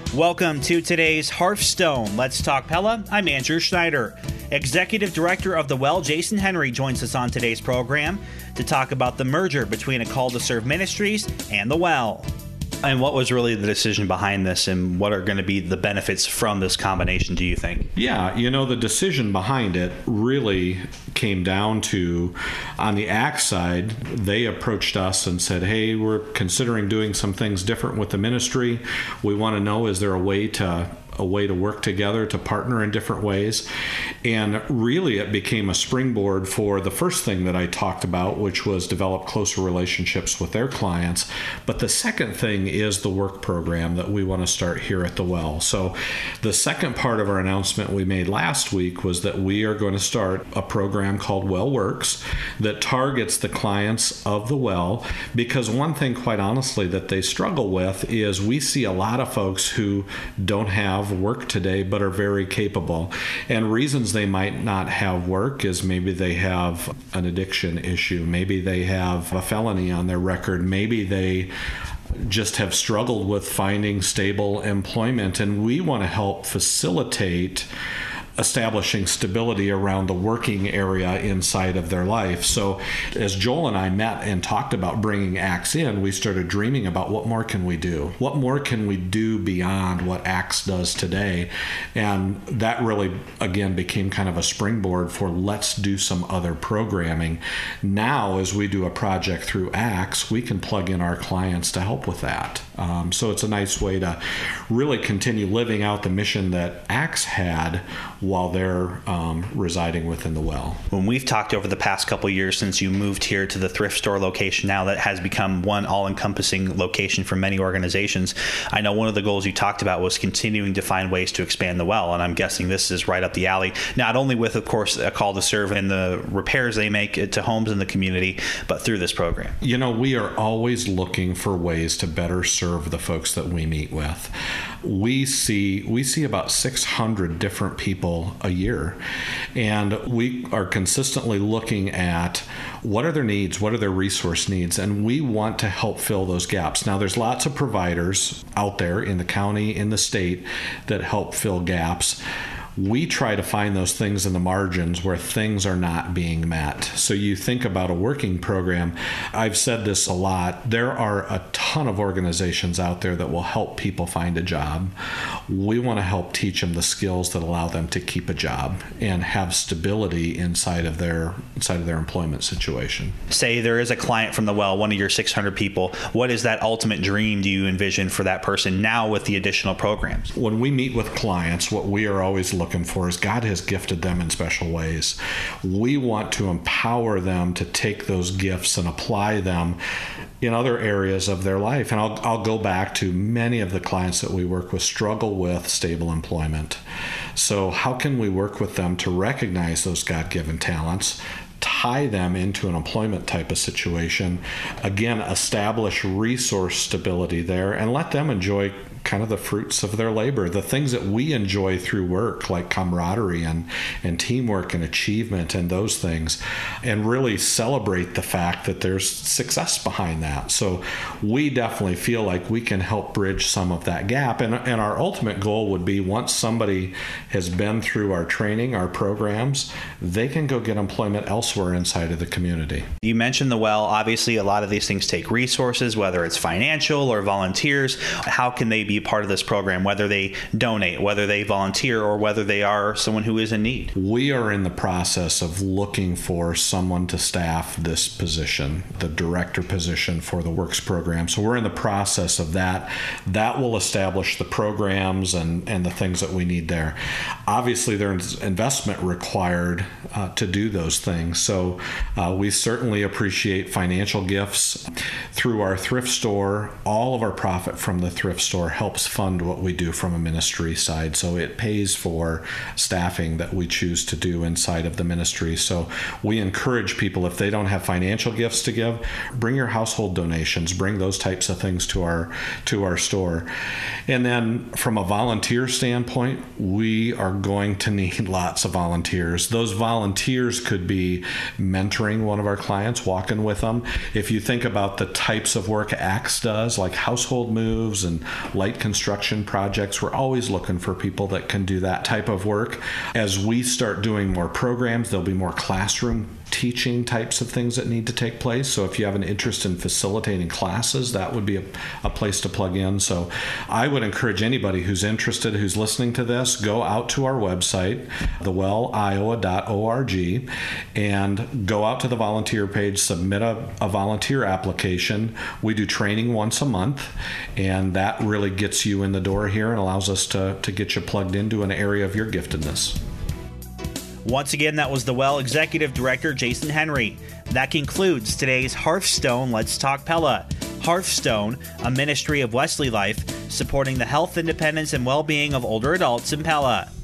Welcome to today's Hearthstone. Let's Talk Pella. I'm Andrew Schneider. Executive Director of The Well, Jason Henry, joins us on today's program to talk about the merger between A Call to Serve Ministries and The Well. And what was really the decision behind this, and what are going to be the benefits from this combination, do you think? Yeah, the decision behind it really came down to, on the ACTS side, they approached us and said, hey, we're considering doing some things different with the ministry. We want to know, is there a way to work together, to partner in different ways? And really it became a springboard for the first thing that I talked about, which was develop closer relationships with their clients. But the second thing is the work program that we want to start here at The Well. So the second part of our announcement we made last week was that we are going to start a program called Well Works that targets the clients of The Well, because one thing, quite honestly, that they struggle with is we see a lot of folks who don't have work today but are very capable, and reasons they might not have work is maybe they have an addiction issue, maybe they have a felony on their record, maybe they just have struggled with finding stable employment, and we want to help facilitate establishing stability around the working area inside of their life. So as Joel and I met and talked about bringing ACTS in, we started dreaming about what more can we do? What more can we do beyond what ACTS does today? And that really, again, became kind of a springboard for let's do some other programming. Now, as we do a project through ACTS, we can plug in our clients to help with that. So it's a nice way to really continue living out the mission that ACTS had while they're residing within The Well. When we've talked over the past couple of years since you moved here to the thrift store location now that has become one all-encompassing location for many organizations, I know one of the goals you talked about was continuing to find ways to expand The Well, and I'm guessing this is right up the alley, not only with, of course, A Call to Serve and the repairs they make to homes in the community, but through this program. We are always looking for ways to better serve the folks that we meet with. We see about 600 different people a year, and we are consistently looking at what are their needs, what are their resource needs, and we want to help fill those gaps. Now, there's lots of providers out there in the county, in the state, that help fill gaps. We try to find those things in the margins where things are not being met. So you think about a working program. I've said this a lot. There are a ton of organizations out there that will help people find a job. We want to help teach them the skills that allow them to keep a job and have stability inside of their employment situation. Say there is a client from The Well, one of your 600 people. What is that ultimate dream do you envision for that person now with the additional programs? When we meet with clients, what we are always looking for is God has gifted them in special ways. We want to empower them to take those gifts and apply them in other areas of their life. And I'll go back to many of the clients that we work with struggle with stable employment. So how can we work with them to recognize those God-given talents, tie them into an employment type of situation, again, establish resource stability there, and let them enjoy kind of the fruits of their labor, the things that we enjoy through work, like camaraderie and teamwork and achievement and those things, and really celebrate the fact that there's success behind that. So we definitely feel like we can help bridge some of that gap. And our ultimate goal would be, once somebody has been through our training, our programs, they can go get employment elsewhere inside of the community. You mentioned The Well. Obviously, a lot of these things take resources, whether it's financial or volunteers. How can they be a part of this program, whether they donate, whether they volunteer, or whether they are someone who is in need? We are in the process of looking for someone to staff this position, the director position for the Works program. So we're in the process of that. That will establish the programs and the things that we need there. Obviously, there's investment required to do those things. So we certainly appreciate financial gifts through our thrift store. All of our profit from the thrift store helps fund what we do from a ministry side. So it pays for staffing that we choose to do inside of the ministry. So we encourage people, if they don't have financial gifts to give, bring your household donations, bring those types of things to our store. And then from a volunteer standpoint, we are going to need lots of volunteers. Those volunteers could be mentoring one of our clients, walking with them. If you think about the types of work ACTS does, like household moves and light light construction projects. We're always looking for people that can do that type of work. As we start doing more programs, there'll be more classroom teaching types of things that need to take place. So if you have an interest in facilitating classes, that would be a place to plug in. So I would encourage anybody who's interested, who's listening to this, go out to our website, thewelliowa.org, and go out to the volunteer page, submit a volunteer application. We do training once a month, and that really gets you in the door here and allows us to get you plugged into an area of your giftedness. Once again, that was the Well Executive Director, Jason Henry. That concludes today's Hearthstone Let's Talk Pella. Hearthstone, a ministry of Wesley Life, supporting the health, independence, and well-being of older adults in Pella.